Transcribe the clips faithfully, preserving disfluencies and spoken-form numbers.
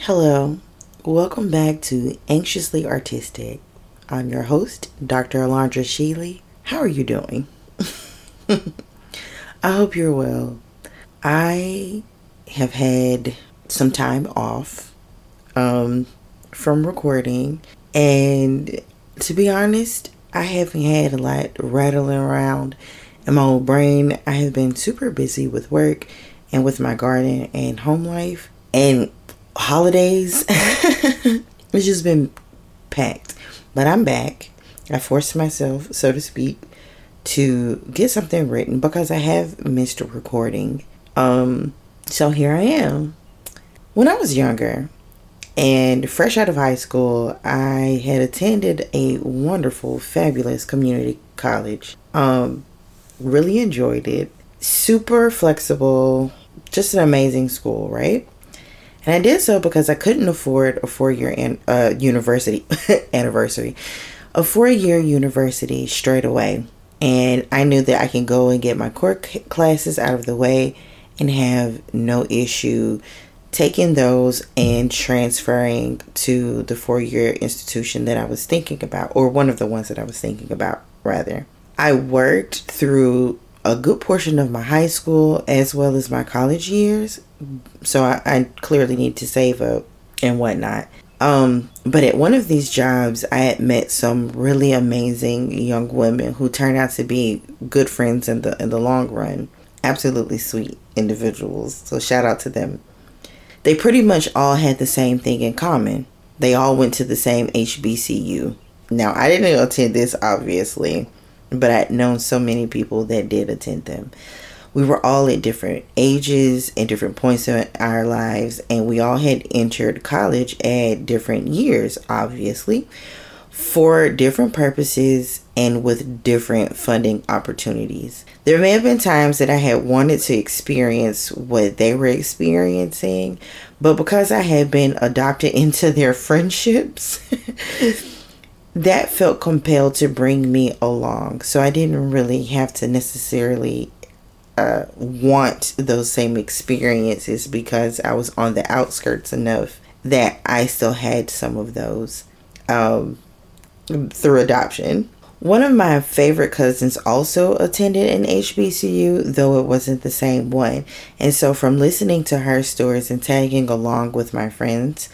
Hello, welcome back to Anxiously Artistic. I'm your host, Doctor Alondra Sheely. How are you doing? I hope you're well. I have had some time off um, from recording, and to be honest, I haven't had a lot rattling around in my old brain. I have been super busy with work and with my garden and home life and holidays. It's just been packed, but I'm back. I forced myself, so to speak, to get something written because I have missed recording. Um, so here I am. When I was younger and fresh out of high school, I had attended a wonderful, fabulous community college. Um, really enjoyed it. Super flexible, just an amazing school, right? And I did so because I couldn't afford a four-year an- uh, university anniversary, a four-year university straight away. And I knew that I can go and get my core c- classes out of the way and have no issue taking those and transferring to the four-year institution that I was thinking about, or one of the ones that I was thinking about, rather. I worked through a good portion of my high school as well as my college years, so I, I clearly need to save up and whatnot. Um, but at one of these jobs, I had met some really amazing young women who turned out to be good friends in the in the long run. Absolutely sweet individuals. So shout out to them. They pretty much all had the same thing in common. They all went to the same H B C U. Now, I didn't attend this, obviously, but I'd known so many people that did attend them. We were all at different ages and different points in our lives, and we all had entered college at different years, obviously, for different purposes and with different funding opportunities. There may have been times that I had wanted to experience what they were experiencing, but because I had been adopted into their friendships, that felt compelled to bring me along. So I didn't really have to necessarily uh, want those same experiences because I was on the outskirts enough that I still had some of those um, through adoption. One of my favorite cousins also attended an H B C U, though it wasn't the same one. And so from listening to her stories and tagging along with my friends,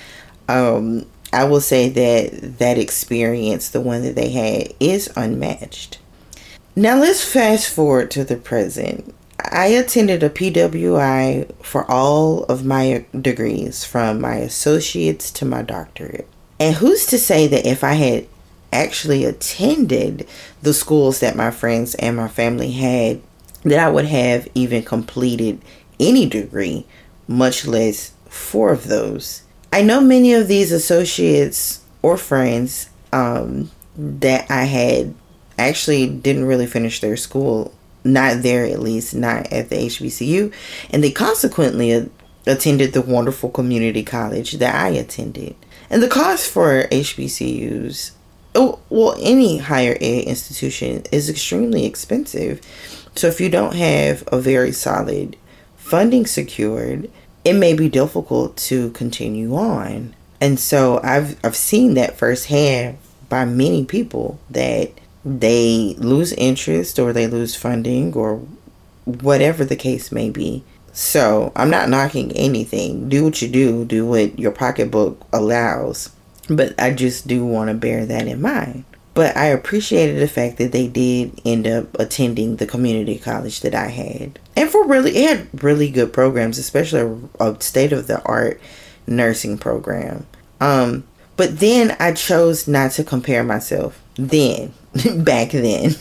um, I will say that that experience, the one that they had, is unmatched. Now let's fast forward to the present. I attended a P W I for all of my degrees, from my associates to my doctorate. And who's to say that if I had actually attended the schools that my friends and my family had, that I would have even completed any degree, much less four of those. I know many of these associates or friends um, that I had actually didn't really finish their school, not there at least, not at the H B C U, and they consequently a- attended the wonderful community college that I attended. And the cost for H B C Us, oh, well, any higher ed institution is extremely expensive. So if you don't have a very solid funding secured, it may be difficult to continue on. And so I've I've seen that firsthand by many people, that they lose interest or they lose funding or whatever the case may be. So I'm not knocking anything. Do what you do. Do what your pocketbook allows. But I just do want to bear that in mind. But I appreciated the fact that they did end up attending the community college that I had. And for really, it had really good programs, especially a, a state-of-the-art nursing program. Um, but then I chose not to compare myself then, back then.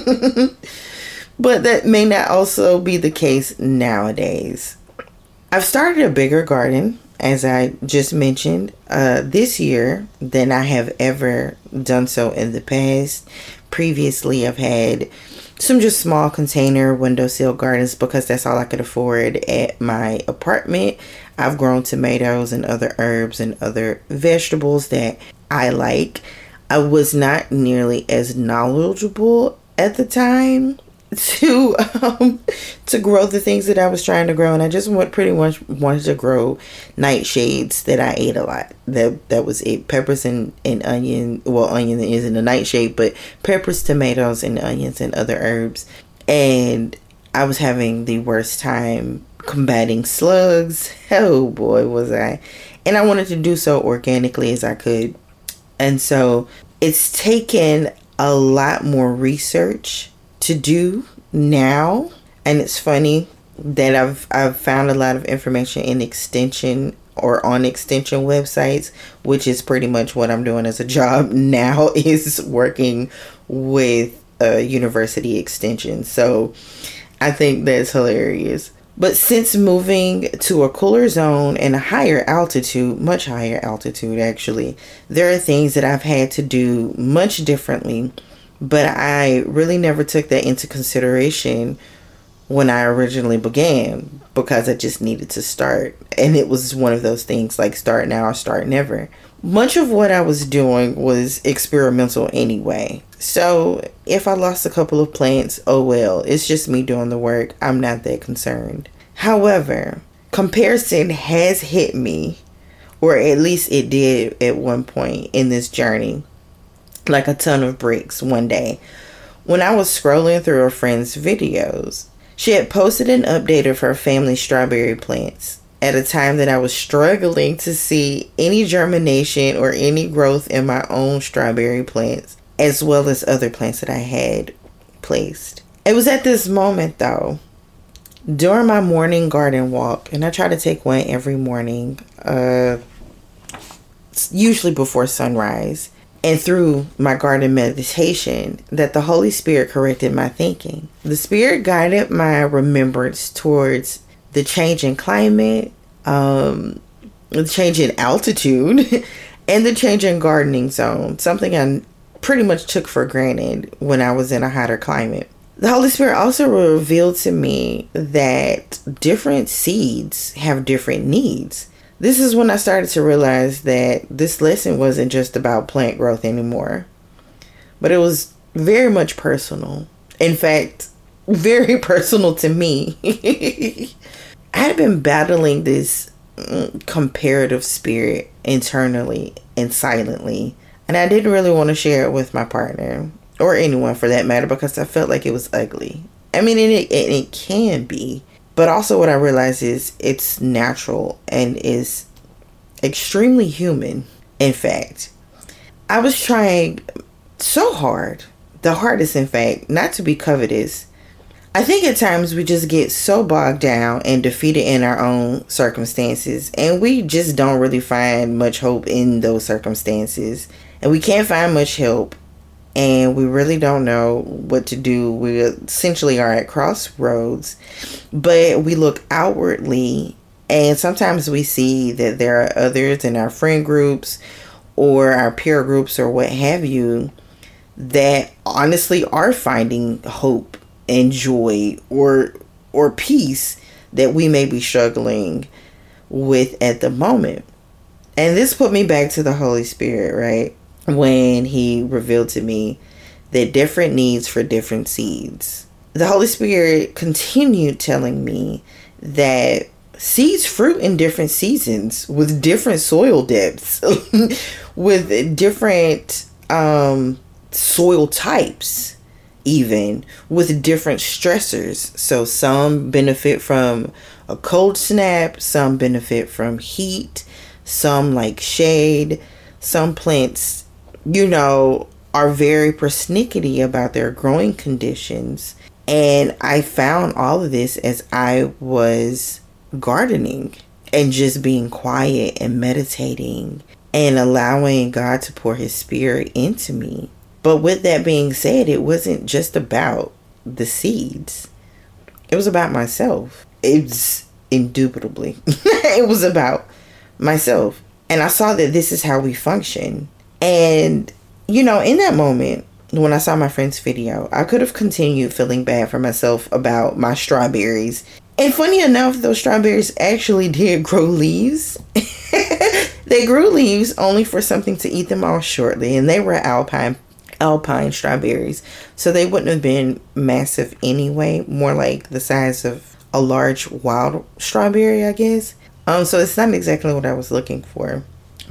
But that may not also be the case nowadays. I've started a bigger garden, as I just mentioned, uh, this year than I have ever done so in the past. Previously, I've had some just small container windowsill gardens because that's all I could afford at my apartment. I've grown tomatoes and other herbs and other vegetables that I like. I was not nearly as knowledgeable at the time to um to grow the things that I was trying to grow, and I just want pretty much wanted to grow nightshades that I ate a lot. That that was it. Peppers and, and onion. Well, onion isn't a nightshade, but peppers, tomatoes, and onions and other herbs. And I was having the worst time combating slugs. Oh boy, was I! And I wanted to do so organically as I could. And so it's taken a lot more research to do now, and it's funny that I've I've found a lot of information in extension or on extension websites, which is pretty much what I'm doing as a job now, is working with a university extension. So I think that's hilarious. But since moving to a cooler zone and a higher altitude, much higher altitude actually, there are things that I've had to do much differently. But I really never took that into consideration when I originally began, because I just needed to start. And it was one of those things like start now or start never. Much of what I was doing was experimental anyway. So if I lost a couple of plants, oh well, it's just me doing the work. I'm not that concerned. However, comparison has hit me, or at least it did at one point in this journey, like a ton of bricks one day when I was scrolling through a friend's videos. She had posted an update of her family's strawberry plants at a time that I was struggling to see any germination or any growth in my own strawberry plants, as well as other plants that I had placed. It was at this moment though, during my morning garden walk, and I try to take one every morning, uh, usually before sunrise, and through my garden meditation, that the Holy Spirit corrected my thinking. The Spirit guided my remembrance towards the change in climate, um, the change in altitude, and the change in gardening zone, something I pretty much took for granted when I was in a hotter climate. The Holy Spirit also revealed to me that different seeds have different needs. This is when I started to realize that this lesson wasn't just about plant growth anymore, but it was very much personal. In fact, very personal to me. I had been battling this comparative spirit internally and silently, and I didn't really want to share it with my partner, or anyone for that matter, because I felt like it was ugly. I mean, it, it, it can be. But also what I realized is it's natural and is extremely human. In fact, I was trying so hard, the hardest in fact, not to be covetous. I think at times we just get so bogged down and defeated in our own circumstances, and we just don't really find much hope in those circumstances, and we can't find much help, and we really don't know what to do. We essentially are at crossroads, but we look outwardly, and sometimes we see that there are others in our friend groups or our peer groups or what have you that honestly are finding hope and joy or or peace that we may be struggling with at the moment. And this put me back to the Holy Spirit, right? When he revealed to me that different needs for different seeds. The Holy Spirit continued telling me that seeds fruit in different seasons with different soil depths, with different um, soil types, even with different stressors. So some benefit from a cold snap, some benefit from heat, some like shade, some plants, you know, are very persnickety about their growing conditions. And I found all of this as I was gardening and just being quiet and meditating and allowing God to pour his spirit into me. But with that being said, it wasn't just about the seeds. It was about myself. It's indubitably. It was about myself. And I saw that this is how we function. And, you know, in that moment, when I saw my friend's video, I could have continued feeling bad for myself about my strawberries. And funny enough, those strawberries actually did grow leaves. They grew leaves only for something to eat them off shortly. And they were alpine alpine strawberries. So they wouldn't have been massive anyway, more like the size of a large wild strawberry, I guess. Um, so it's not exactly what I was looking for,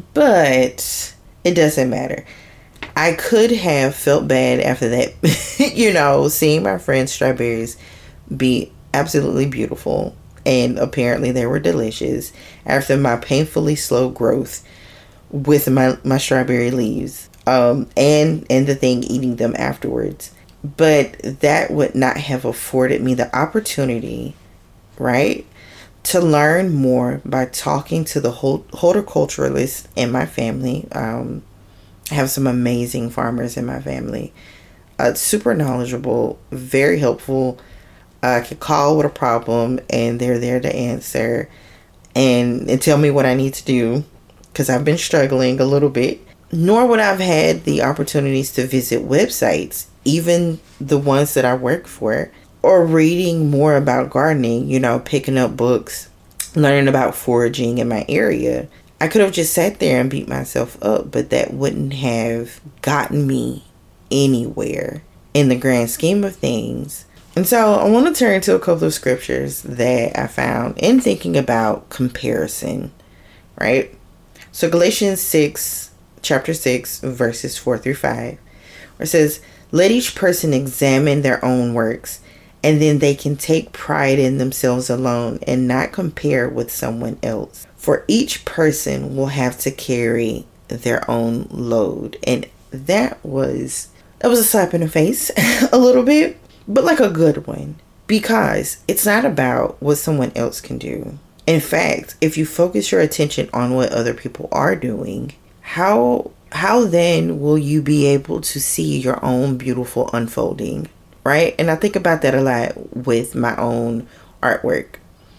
but it doesn't matter. I could have felt bad after that, you know, seeing my friend's strawberries be absolutely beautiful, and apparently they were delicious after my painfully slow growth with my, my strawberry leaves, um, and, and the thing eating them afterwards. But that would not have afforded me the opportunity, right, to learn more by talking to the horticulturalists in my family. Um, I have some amazing farmers in my family. Uh, super knowledgeable, very helpful. I could call with a problem and they're there to answer and, and tell me what I need to do, because I've been struggling a little bit. Nor would I have had the opportunities to visit websites, even the ones that I work for, or reading more about gardening, you know, picking up books, learning about foraging in my area. I could have just sat there and beat myself up, but that wouldn't have gotten me anywhere in the grand scheme of things. And so I want to turn to a couple of scriptures that I found in thinking about comparison, right? So Galatians six, chapter six, verses four through five, where it says, "Let each person examine their own works, and then they can take pride in themselves alone and not compare with someone else. For each person will have to carry their own load." And that was, that was a slap in the face a little bit, but like a good one, because it's not about what someone else can do. In fact, if you focus your attention on what other people are doing, how how then will you be able to see your own beautiful unfolding, right? And I think about that a lot with my own artwork.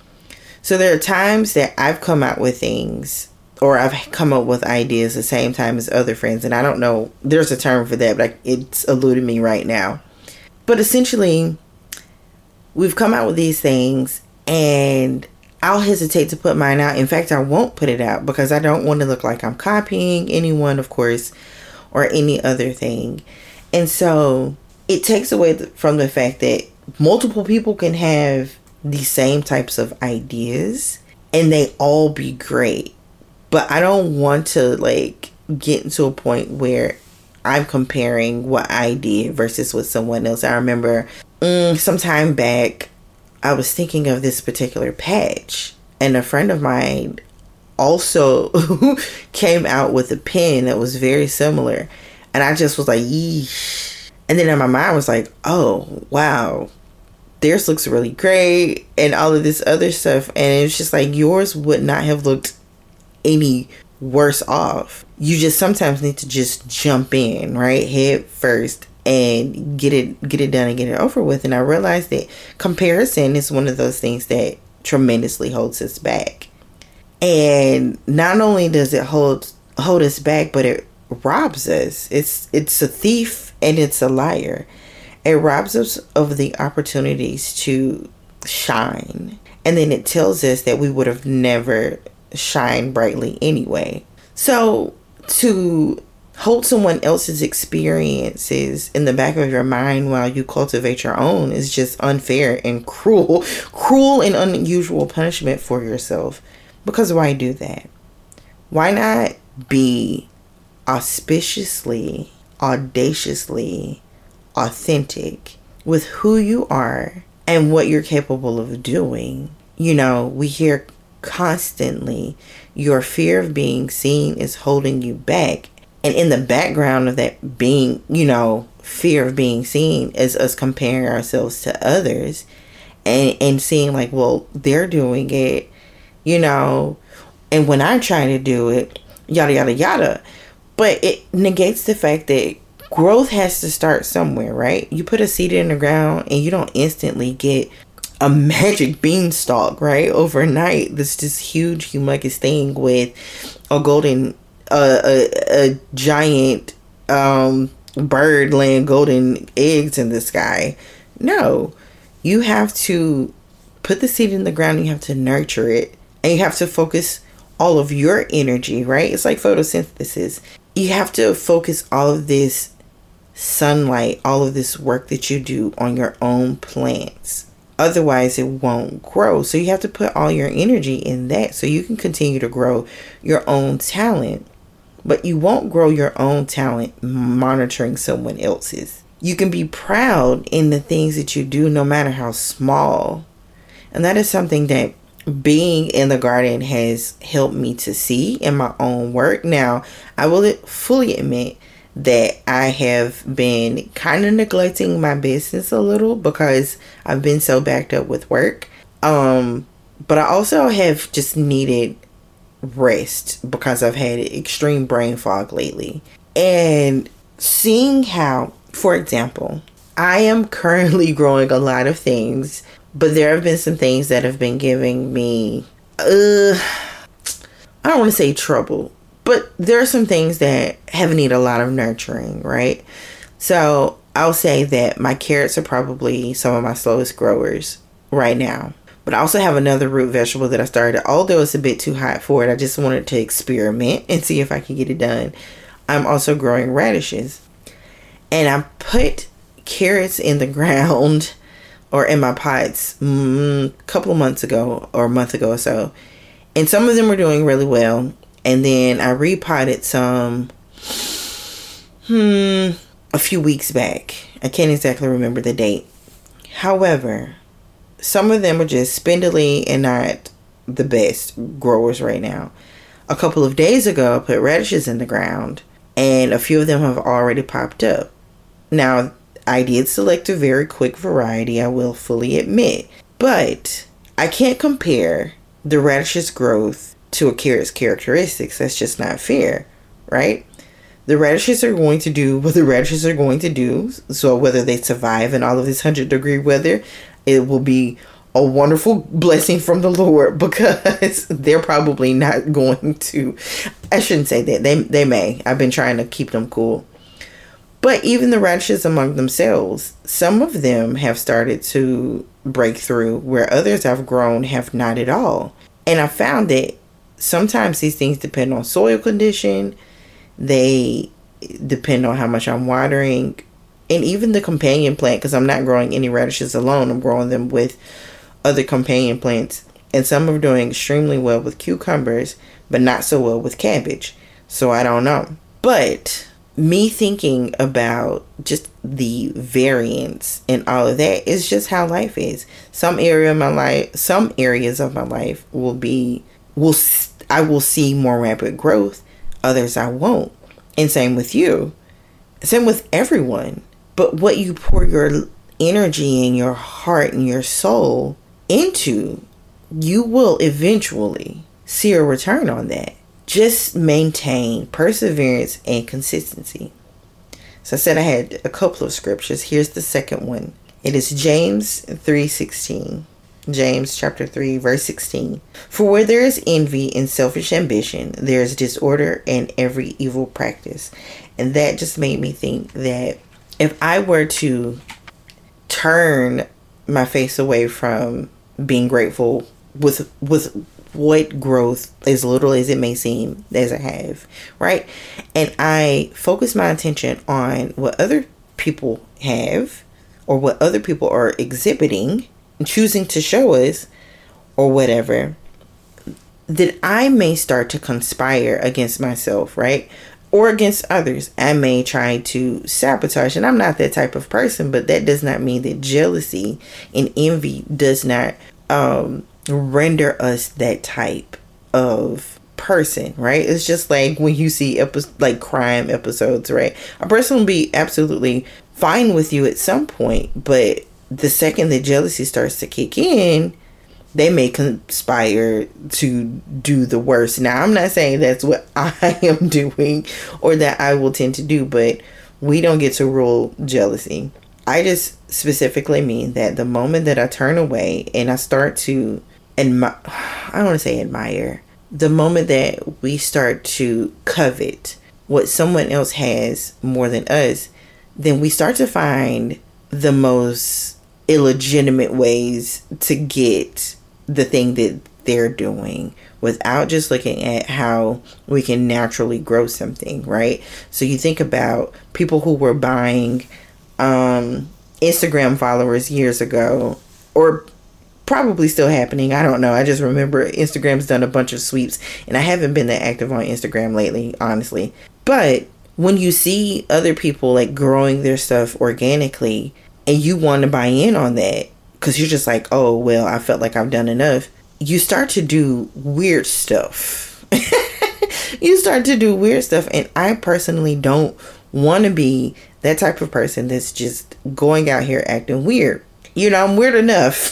So there are times that I've come out with things, or I've come up with ideas the same time as other friends, and I don't know, there's a term for that, but it's eluding me right now. But essentially, we've come out with these things, and I'll hesitate to put mine out. In fact, I won't put it out because I don't want to look like I'm copying anyone, of course, or any other thing. And so it takes away from the fact that multiple people can have the same types of ideas and they all be great. But I don't want to like get to a point where I'm comparing what I did versus what someone else. I remember mm, some time back, I was thinking of this particular patch, and a friend of mine also came out with a pen that was very similar, and I just was like, yeesh. And then in my mind was like, oh wow, theirs looks really great, and all of this other stuff, and it was just like, yours would not have looked any worse off. You just sometimes need to just jump in, right, head first, and get it get it done and get it over with. And I realized that comparison is one of those things that tremendously holds us back. And not only does it hold hold us back, but it robs us. It's it's a thief and it's a liar. It robs us of the opportunities to shine. And then it tells us that we would have never shined brightly anyway. So to hold someone else's experiences in the back of your mind while you cultivate your own is just unfair and cruel, cruel and unusual punishment for yourself. Because why do that? Why not be auspiciously, audaciously authentic with who you are and what you're capable of doing? You know, we hear constantly your fear of being seen is holding you back. And in the background of that being, you know, fear of being seen is us comparing ourselves to others and, and seeing like, well, they're doing it, you know, and when I try to do it, yada, yada, yada. But it negates the fact that growth has to start somewhere, right? You put a seed in the ground and you don't instantly get a magic beanstalk, right? Overnight, this this huge humongous thing with a golden Uh, a, a giant um, bird laying golden eggs in the sky. No, you have to put the seed in the ground. You have to nurture it, and you have to focus all of your energy, right? It's like photosynthesis. You have to focus all of this sunlight, all of this work that you do on your own plants. Otherwise, it won't grow. So you have to put all your energy in that so you can continue to grow your own talent. But you won't grow your own talent monitoring someone else's. You can be proud in the things that you do, no matter how small. And that is something that being in the garden has helped me to see in my own work. Now, I will fully admit that I have been kind of neglecting my business a little because I've been so backed up with work. Um, but I also have just needed rest because I've had extreme brain fog lately. And seeing how, for example, I am currently growing a lot of things, but there have been some things that have been giving me, uh, I don't want to say trouble, but there are some things that have need a lot of nurturing, right? So I'll say that my carrots are probably some of my slowest growers right now. But I also have another root vegetable that I started. Although it's a bit too hot for it, I just wanted to experiment and see if I can get it done. I'm also growing radishes. And I put carrots in the ground or in my pots mm, a couple of months ago or a month ago or so. And some of them were doing really well. And then I repotted some hmm, a few weeks back. I can't exactly remember the date. However, some of them are just spindly and not the best growers right now. A couple of days ago, I put radishes in the ground, and a few of them have already popped up. Now, I did select a very quick variety, I will fully admit, but I can't compare the radish's growth to a carrot's characteristics. That's just not fair, right? The radishes are going to do what the radishes are going to do. So whether they survive in all of this one hundred degree weather, it will be a wonderful blessing from the Lord, because they're probably not going to, I shouldn't say that. They, they may. I've been trying to keep them cool. But even the radishes among themselves, some of them have started to break through where others I've grown have not at all. And I found that sometimes these things depend on soil condition. They depend on how much I'm watering. And even the companion plant, because I'm not growing any radishes alone. I'm growing them with other companion plants. And some are doing extremely well with cucumbers, but not so well with cabbage. So I don't know. But me thinking about just the variance and all of that is just how life is. Some area of my life, some areas of my life will be, will I will see more rapid growth. Others I won't. And same with you. Same with everyone. But what you pour your energy and your heart and your soul into, you will eventually see a return on that. Just maintain perseverance and consistency. So I said I had a couple of scriptures. Here's the second one. It is James three sixteen. James chapter three verse sixteen. For where there is envy and selfish ambition, there is disorder and every evil practice. And that just made me think that if I were to turn my face away from being grateful with with what growth, as little as it may seem, as I have, right? And I focus my attention on what other people have or what other people are exhibiting and choosing to show us or whatever, that I may start to conspire against myself, right? Or against others. I may try to sabotage, and I'm not that type of person, but that does not mean that jealousy and envy does not um, render us that type of person, right? It's just like when you see epi- like crime episodes, right? A person will be absolutely fine with you at some point, but the second that jealousy starts to kick in, they may conspire to do the worst. Now, I'm not saying that's what I am doing or that I will tend to do, but we don't get to rule jealousy. I just specifically mean that the moment that I turn away and I start to admire, I don't want to say admire, the moment that we start to covet what someone else has more than us, then we start to find the most illegitimate ways to get the thing that they're doing without just looking at how we can naturally grow something, right? So you think about people who were buying um, Instagram followers years ago, or probably still happening. I don't know. I just remember Instagram's done a bunch of sweeps, and I haven't been that active on Instagram lately, honestly. But when you see other people like growing their stuff organically, and you want to buy in on that because you're just like, oh, well, I felt like I've done enough, you start to do weird stuff. You start to do weird stuff. And I personally don't want to be that type of person that's just going out here acting weird. You know, I'm weird enough.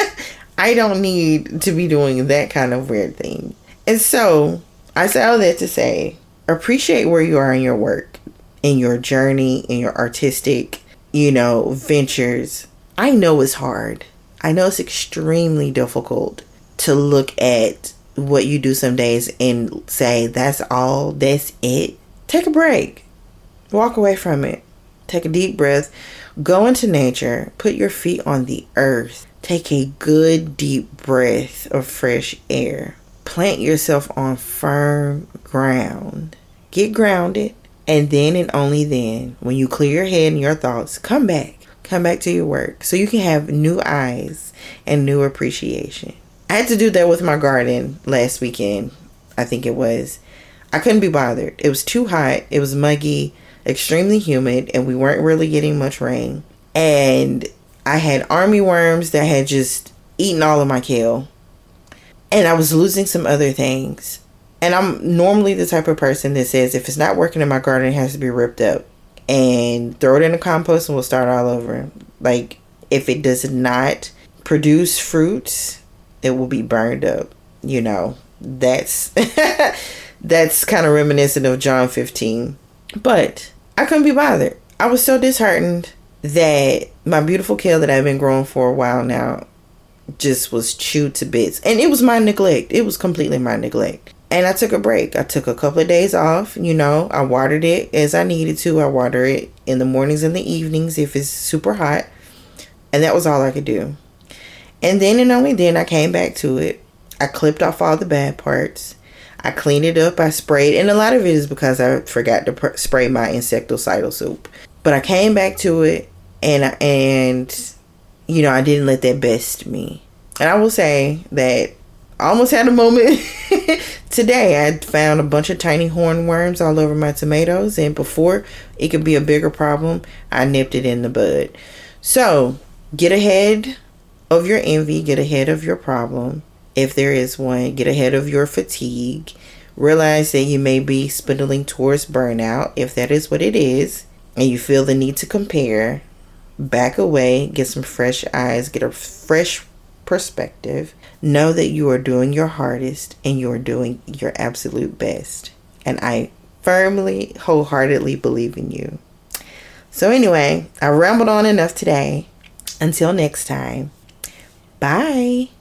I don't need to be doing that kind of weird thing. And so I say all that to say, appreciate where you are in your work, in your journey, in your artistic, you know, ventures. I know it's hard. I know it's extremely difficult to look at what you do some days and say, that's all, that's it. Take a break. Walk away from it. Take a deep breath. Go into nature. Put your feet on the earth. Take a good deep breath of fresh air. Plant yourself on firm ground. Get grounded. And then and only then, when you clear your head and your thoughts, come back. Come back to your work so you can have new eyes and new appreciation. I had to do that with my garden last weekend. I think it was. I couldn't be bothered. It was too hot. It was muggy, extremely humid, and we weren't really getting much rain. And I had army worms that had just eaten all of my kale. And I was losing some other things. And I'm normally the type of person that says if it's not working in my garden, it has to be ripped up and throw it in the compost and we'll start all over. Like, if it does not produce fruits, it will be burned up. You know, that's that's kind of reminiscent of John fifteen. But I couldn't be bothered. I was so disheartened that my beautiful kale that I've been growing for a while now just was chewed to bits. And it was my neglect. It was completely my neglect. And I took a break. I took a couple of days off. You know, I watered it as I needed to. I water it in the mornings and the evenings if it's super hot. And that was all I could do. And then and only then I came back to it. I clipped off all the bad parts. I cleaned it up. I sprayed. And a lot of it is because I forgot to pr- spray my insecticidal soap. But I came back to it. And, and you know, I didn't let that best me. And I will say that I almost had a moment today. I found a bunch of tiny hornworms all over my tomatoes. And before it could be a bigger problem, I nipped it in the bud. So get ahead of your envy. Get ahead of your problem. If there is one, get ahead of your fatigue. Realize that you may be spindling towards burnout. If that is what it is, and you feel the need to compare, back away, get some fresh eyes, get a fresh perspective. Know that you are doing your hardest and you are doing your absolute best. And I firmly, wholeheartedly believe in you. So anyway, I rambled on enough today. Until next time. Bye.